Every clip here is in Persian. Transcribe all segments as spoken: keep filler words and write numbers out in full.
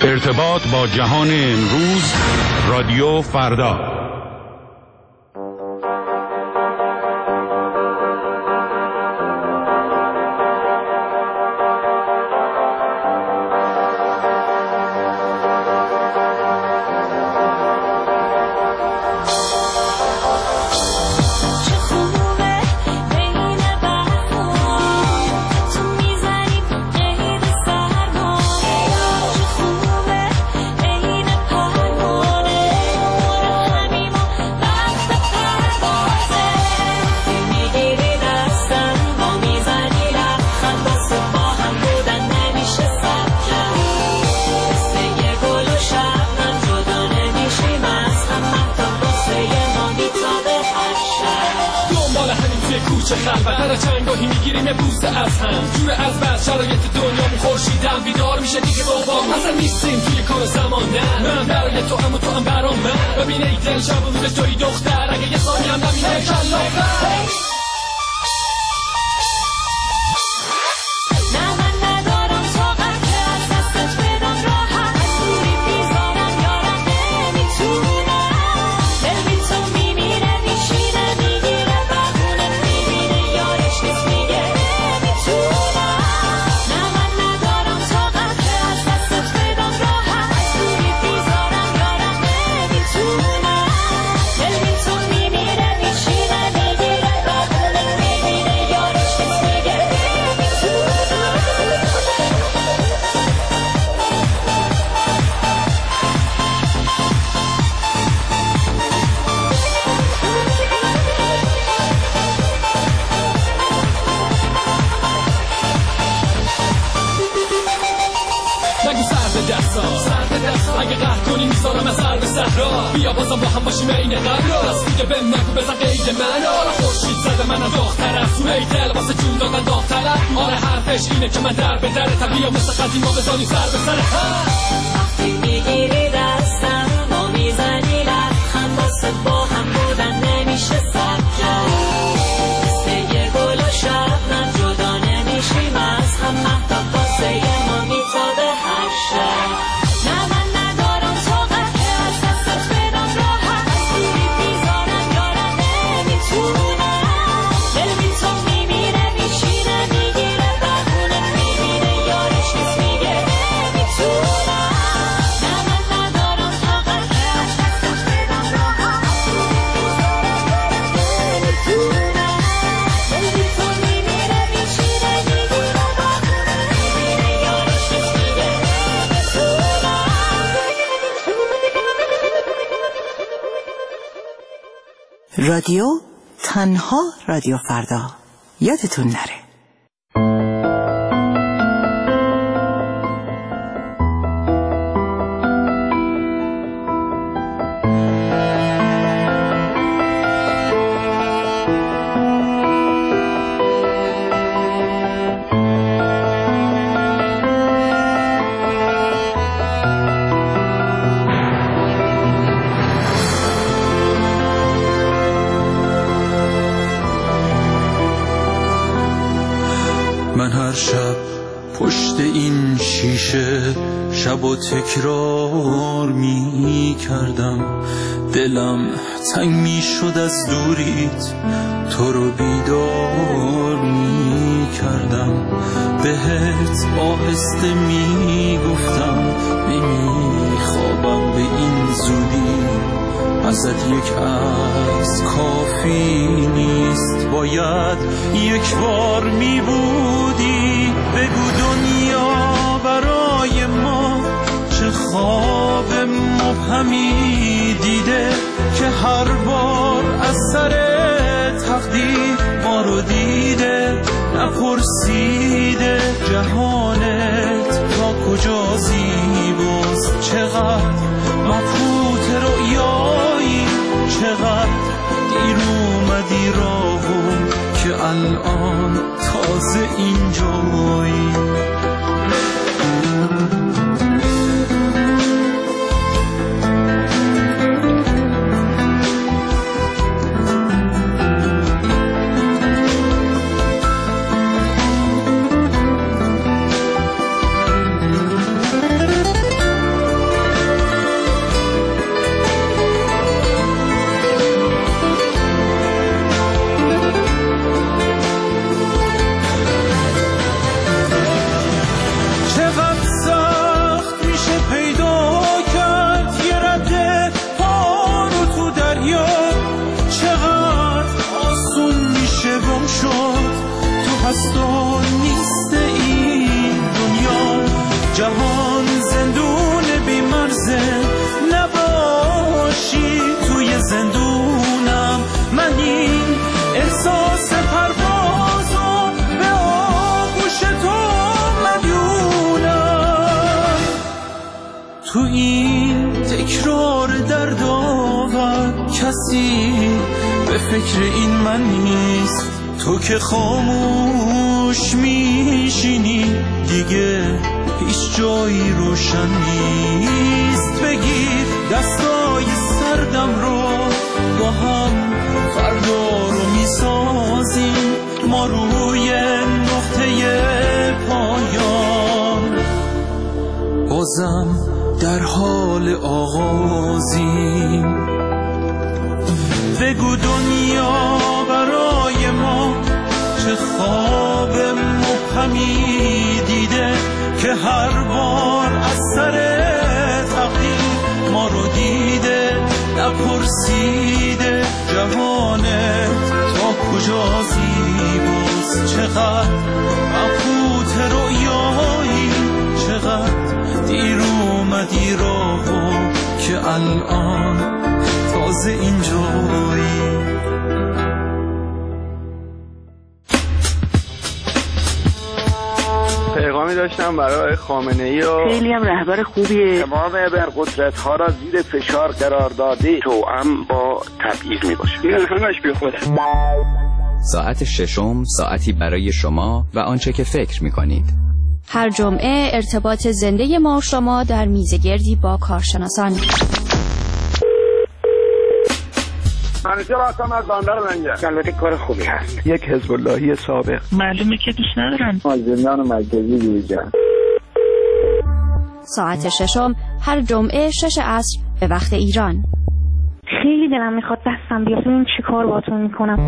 ارتباط با جهان امروز، رادیو فردا. خلوت چنگاهی میگیریم یه بوسه از هم، جور از بس شرایط دنیا خورشیدم بیدار میشه دیگه بابا اصلا نیستیم توی کار زمان. نه من برای تو هم و تو هم برام من، ببینه ای دل شب و روزش توی دختر اگه یه ثانی هم نبینه کلافر. اگه قهر کنی میذارم از سر به صحرا، بیا بازم با هم باشیم این قبلا، راست دیگه بهم نگو بزن قید من. آره خورشید زده منم داغ‌تر از تو ای دل واسه جون دادن داغ‌تر. آره حرفش اینه که من در به در طبیعی مثل قدیما بزنی سر به سر هم. وقتی میگیری دستم ما میزنی لبخند واسه با هم بودن نمیشه صبر کرد، مثل یه گل و شبنم جدا نمیشیم از هم، مهتاب واسه ما میتابه هر شب. رادیو تنها رادیو فردا، یادتون نره. من هر شب پشت این شیشه شب و تکرار می کردم، دلم تنگ می شد از دوریت، تو رو بیدار می کردم، بهت آهسته می گفتم نمی خوابم به این زودی، ازت یک عکس کافی نیست، باید یک بار می بودی، بگو دنیا برای ما چه خواب مبهمی دیده که هر بار از سر تقدیر ما رو دیده، نپرسیده جهانت تا کجا زیباست، چقدر مبهوت رؤیایی، چقدر دیر اومدی راهو که الان تازه اینجایی. تو این تکرار دردآور کسی به فکر این من نیست. تو که خاموش میشینی دیگه هیچ جایی روشن نیست. بگیر دستای سردم رو با هم فردا رو میسازیم ما روی نقطه پایان. بازم در حال آغازیم. بگو دنیا برای ما چه خواب مبهمی دیده که هر بار از سر تقدیر ما رو دیده. نپرسیده جهانت تا کجا زیباست. چقدر مبهوت رویایی چقدر دیر اومدی راهو که الان تازه اینجایی. پیغامی داشتم برای خامنه‌ای و خیلی هم رهبر خوبیه. تمام ابرقدرت‌ها را زیر فشار قرار داده توأم با تبعیض میباشه. این همش بیخوده. ساعت ششم ساعتی برای شما و آنچه که فکر میکنید. هر جمعه ارتباط زنده ما و شما در میزگردی با کارشناسان. منیجر هستم از بندر لنگر. البته کار خوبی هست. یک حزب اللهی سابق. معلومه که دوست ندارن. از زندان مرکزی بیرون. ساعت ششم هر جمعه شش عصر به وقت ایران. خیلی دلم میخواد دستم بیاد ببین چی کار باهاتون میکنم.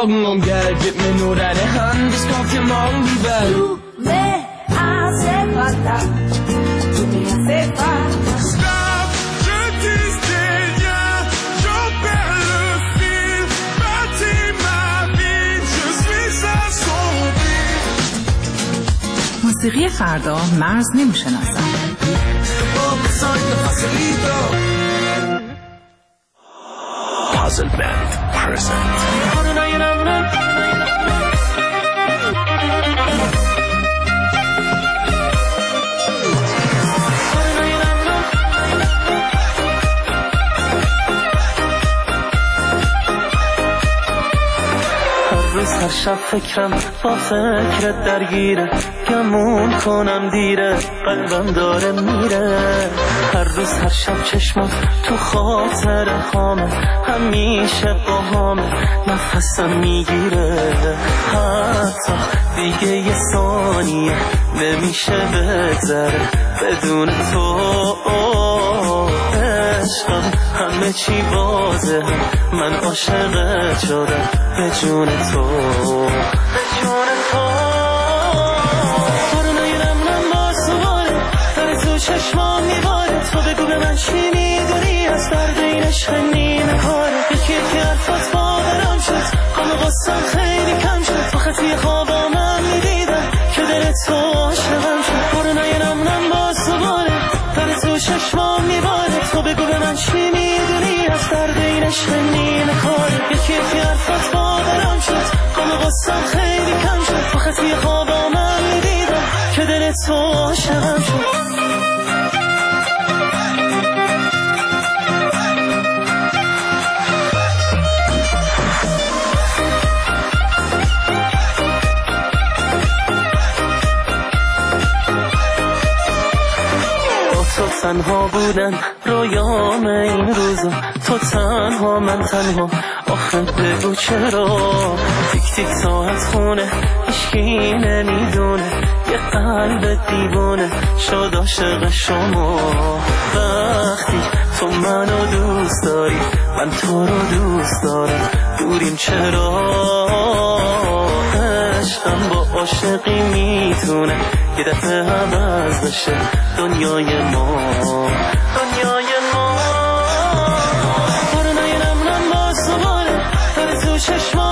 Augen umgelt, gib mir nur deine Hand, ich kauf dir morgen die Welt. Du me hace falta, du me hace falta. Stop, je disais rien, je perds le fil, bâtis ma vie, je suis assombri. موسیقی فردا مرز نمیشناسد. Puzzle Band present. هر شب فکرم با فکرت درگیره گمون کنم دیره قلبم داره میره هر روز هر شب چشمم تو خاطر هامه همیشه با هامه نفسم میگیره حتی دیگه یه ثانیه نمیشه بگذره بدون تو عشقم همه چی بازه من عاشقت شدم به جون تو به جون تو بارونای نمونم باز دوباره در تو چشمام میباره تو بگو به من چی میدونی از درد این عشق نیمه کاره یکی یکی حرفات باورم شد غم و غصه‌ام خیلی کم شد تو خطی خوابام هم میدیدم که دل تو عاشقم شد بارونای نمونم باز دوباره در تو چشمام میباره تو بگو به من چی میدونی از درد این عشق نیمه کاره یکی یکی حرفات باورم شد غم و غصه‌ام خیلی کم شد تو خطی خوابام هم میدیدم که دل تو عاشقم شد تنها بودن رویام این روزا تو تنها من تنها آخه بگو چرا تیک تیک ساعت خونه هیچکی نمیدونه یه قلب دیوونه شد عاشق شما وقتی تو منو دوست داری من تو رو دوست دارم دوریم چرا عشقم با عاشقی میتونه یه دفعه عوض بشه دنیای ما دنیای ما بارونای نمونم باز دوباره در تو چشما